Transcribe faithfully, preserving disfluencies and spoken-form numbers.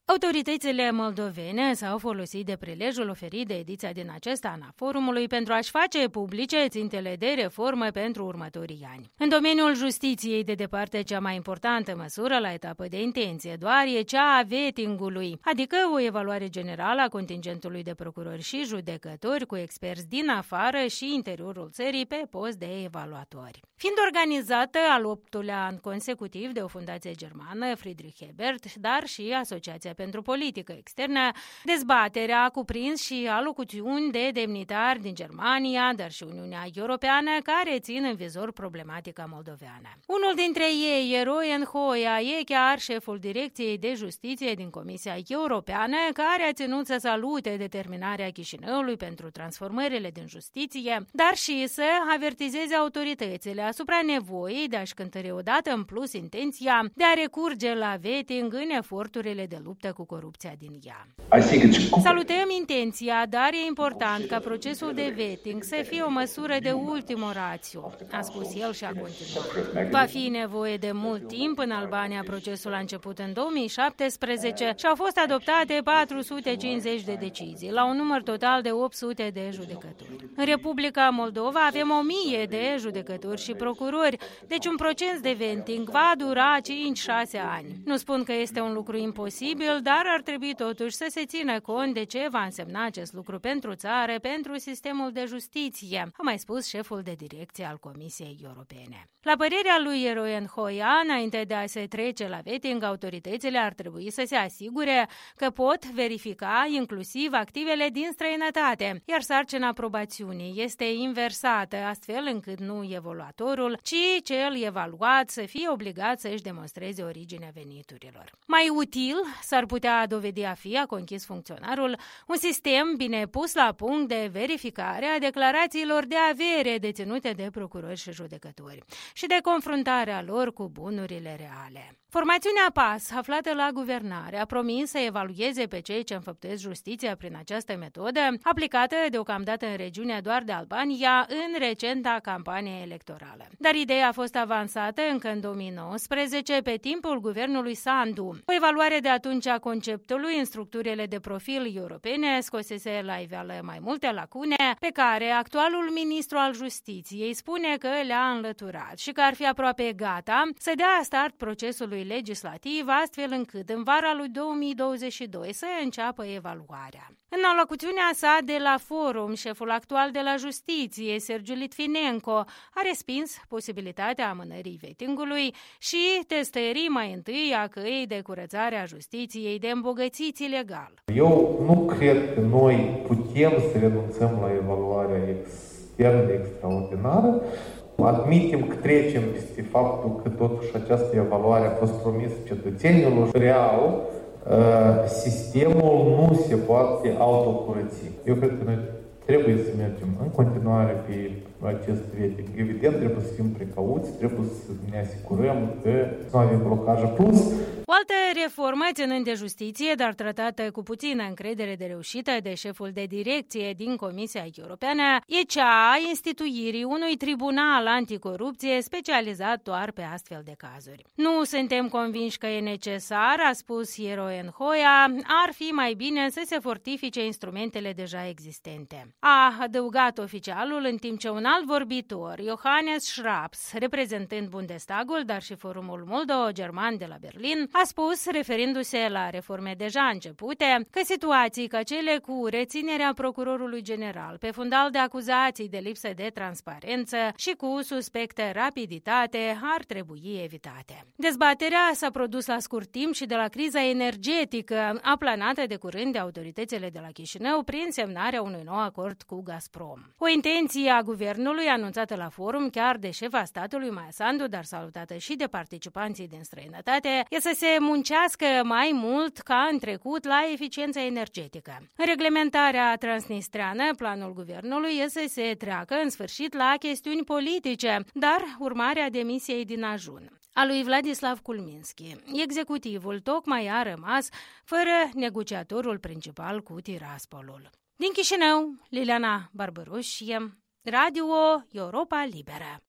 Autoritățile moldovene s-au folosit de prilejul oferit de ediția din acest an a forumului pentru a-și face publice țintele de reformă pentru următorii ani. În domeniul justiției, de departe, cea mai importantă măsură la etapă de intenție doar e cea a vetting-ului, adică o evaluare generală a contingentului de procurori și judecători cu experți din afară și interiorul țării pe post de evaluatori. Fiind organizată al optulea an consecutiv de o fundație germană, Friedrich Ebert, dar și Asociația pentru Politică Externă, dezbaterea a cuprins și alocuțiuni de demnitari din Germania, dar și Uniunea Europeană, care țin în vizor problematica moldoveană. Unul dintre ei, Jeroen Hoia, e chiar șeful Direcției de Justiție din Comisia Europeană, care a ținut să salute determinarea Chișinăului pentru transformările din justiție, dar și să avertizeze autoritățile asupra nevoii de a-și cântări odată în plus intenția de a recurge la vetting în eforturile de luptă cu corupția din ea. Salutăm intenția, dar e important ca procesul de vetting să fie o măsură de ultimă rațiu, a spus el și a continuat. Va fi nevoie de mult timp. În Albania procesul a început în două mii șaptesprezece și au fost adoptate patru sute cincizeci de decizii, la un număr total de opt sute de judecători. În Republica Moldova avem o mie de judecători și procurori, deci un proces de vetting va dura cinci șase ani. Nu spun că este un lucru imposibil, dar ar trebui totuși să se țină cont de ce va însemna acest lucru pentru țară, pentru sistemul de justiție, a mai spus șeful de direcție al Comisiei Europene. La părerea lui Jeroen Hoia, înainte de a se trece la vetting, autoritățile ar trebui să se asigure că pot verifica inclusiv activele din străinătate, iar sarcina probațiunii este inversată, astfel încât nu evaluatorul, ci cel evaluat să fie obligat să își demonstreze originea veniturilor. Mai util s-ar putea dovedi a fi, a conchis funcționarul, un sistem bine pus la punct de verificare a declarațiilor de avere deținute de procurori și judecători și de confruntarea lor cu bunurile reale. Formațiunea P A S, aflată la guvernare, a promis să evalueze pe cei ce înfăptuiesc justiția prin această metodă, aplicată deocamdată în regiunea doar de Albania în recenta campanie electorală. Dar ideea a fost avansată încă în două mii nouăsprezece, pe timpul guvernului Sandu. O evaluare de atunci a conceptului în structurile de profil europene scosese la iveală mai multe lacune, pe care actualul ministru al justiției spune că le-a înlăturat și că ar fi aproape gata să dea start procesului legislativ, astfel încât în vara lui două mii douăzeci și doi să înceapă evaluarea. În alocuțiunea sa de la forum, șeful actual de la justiție, Sergiu Litvinenko, a respins posibilitatea amânării vettingului și testării mai întâi a căii de curățare a justiției de îmbogățiți ilegal. Eu nu cred că noi putem să renunțăm la evaluarea externă extraordinară. Admitem că trecem peste faptul că totuși această evaluare a fost promisă cetățenilor. Real, sistemul nu se poate autocurăți. Eu cred că noi trebuie să mergem în continuare pe acest vetting. Evident, trebuie să fim precauți, trebuie să ne asigurăm că nu avem blocaje. Plus, o altă reformă ținând de justiție, dar tratată cu puțină încredere de reușită de șeful de direcție din Comisia Europeană, e cea a instituirii unui tribunal anticorupție specializat doar pe astfel de cazuri. Nu suntem convinși că e necesar, a spus Jeroen Hoia, ar fi mai bine să se fortifice instrumentele deja existente. A adăugat oficialul, în timp ce un alt vorbitor, Johannes Schraps, reprezentând Bundestagul, dar și Forumul Moldo-German de la Berlin, a spus, referindu-se la reforme deja începute, că situații ca cele cu reținerea procurorului general pe fundal de acuzații de lipsă de transparență și cu suspectă rapiditate ar trebui evitate. Dezbaterea s-a produs la scurt timp și de la criza energetică aplanată de curând de autoritățile de la Chișinău prin semnarea unui nou acord cu Gazprom. O intenție a guvernului anunțată la forum chiar de șefa statului Maia Sandu, dar salutată și de participanții din străinătate, e să se muncească mai mult ca în trecut la eficiența energetică. În reglementarea transnistreană, planul guvernului e să se treacă în sfârșit la chestiuni politice, dar urmarea demisiei din ajun a lui Vladislav Kulminski. Executivul tocmai a rămas fără negociatorul principal cu Tiraspolul. Din Chișinău, Liliana Barbăruș, Radio Europa Liberă.